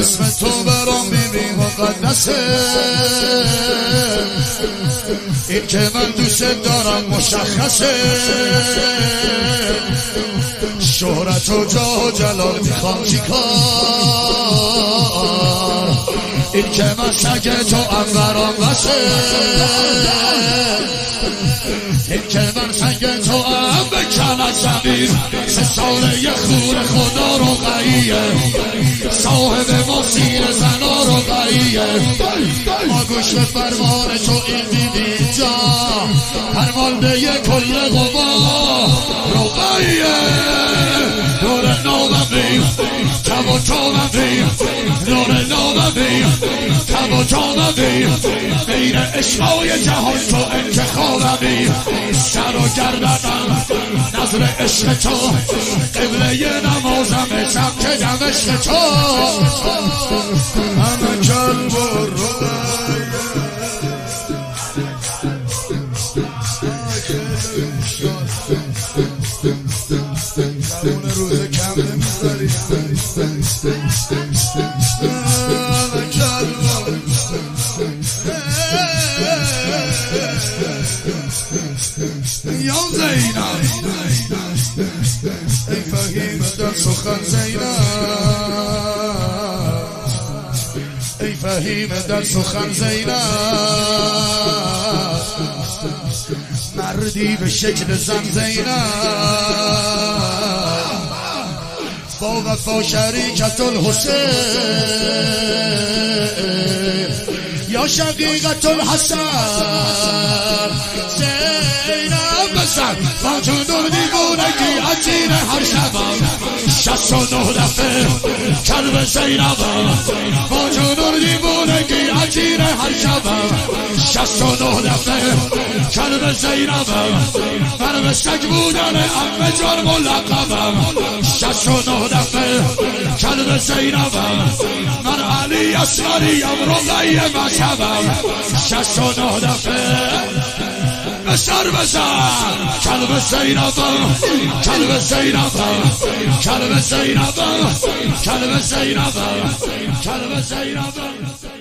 اسم تو برام بیبی مقدسه، این که من دوست دارم مشخصه، شهرت و جاه و جلال میخوام چیکار، این که من سگ تو برام بسه، این که من سنگ تو هم بکن از زمین، 3 ساله یه خور خدا رو قیه، صاحب مسیر زنا رو قیه، ما گوش به فرمان تو این دیدی جا، فرمانده یه کل قوا رو قیه، نور ناممی تب و تاممی، نور ناممی تب و تاممی، بین عشقای جهان تو انتخابمی، سر و گردنم نظر عشق تو، قبله نمازم سمت دمشق تو، همه کلب و اون روز کم نمیذاری، یا زینب ای فهیم در سخن زینب، ای فهیم در سخن زینب، مردی به شکل زن زینب، با وفا شریکت الحسین یا شقیقت الحسن، زینب بزن با جنون دیوونگی عجین هر شبم، 69 دفعه کلب زینب، با جنون دیوونگی عجین هر شبم، 69 دفعه کلب زینب، من به سگ بودن عمه جان ملقبم، 69 دفعه کلب زینب، من علی اصغریم رقیه مذهبم، 69 دفعه به سر بزن کلب زینب، کلب زینب، کلب زینب، کلب زینب، کلب زینب.